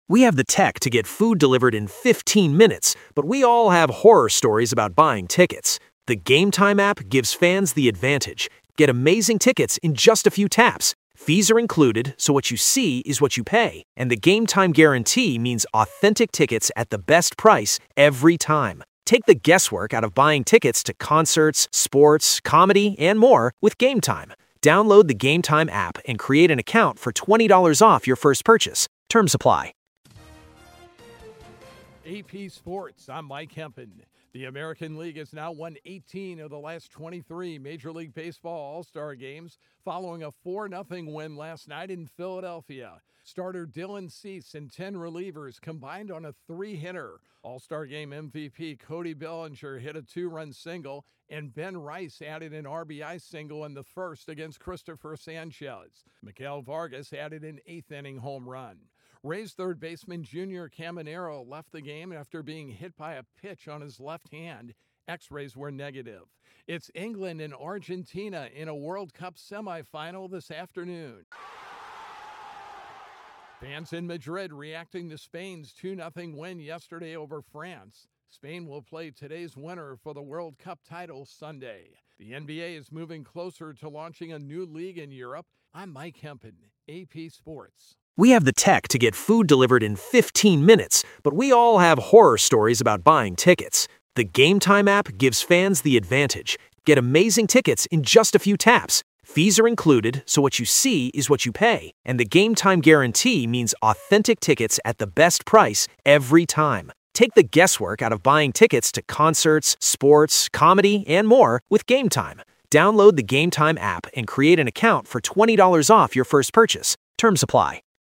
We have the tech to get food delivered in 15 minutes, but we all have horror stories about buying tickets. The Game Time app gives fans the advantage. Get amazing tickets in just a few taps. Fees are included, so what you see is what you pay. And the Game Time guarantee means authentic tickets at the best price every time. Take the guesswork out of buying tickets to concerts, sports, comedy, and more with Game Time. Download the Game Time app and create an account for $20 off your first purchase. Terms apply. AP Sports, I'm Mike Hempen. The American League has now won 18 of the last 23 Major League Baseball All-Star games following a 4-0 win last night in Philadelphia. Starter Dylan Cease and 10 relievers combined on a 3-hitter. All-Star Game MVP Cody Bellinger hit a 2-run single, and Ben Rice added an RBI single in the first against Christopher Sanchez. Miguel Vargas added an 8th-inning home run. Rays third baseman Junior Caminero left the game after being hit by a pitch on his left hand. X-rays were negative. It's England and Argentina in a World Cup semifinal this afternoon. Fans in Madrid reacting to Spain's 2-0 win yesterday over France. Spain will play today's winner for the World Cup title Sunday. The NBA is moving closer to launching a new league in Europe. I'm Mike Hempen, AP Sports. We have the tech to get food delivered in 15 minutes, but we all have horror stories about buying tickets. The Game Time app gives fans the advantage. Get amazing tickets in just a few taps. Fees are included, so what you see is what you pay. And the Game Time guarantee means authentic tickets at the best price every time. Take the guesswork out of buying tickets to concerts, sports, comedy, and more with Game Time. Download the Game Time app and create an account for $20 off your first purchase. Terms apply.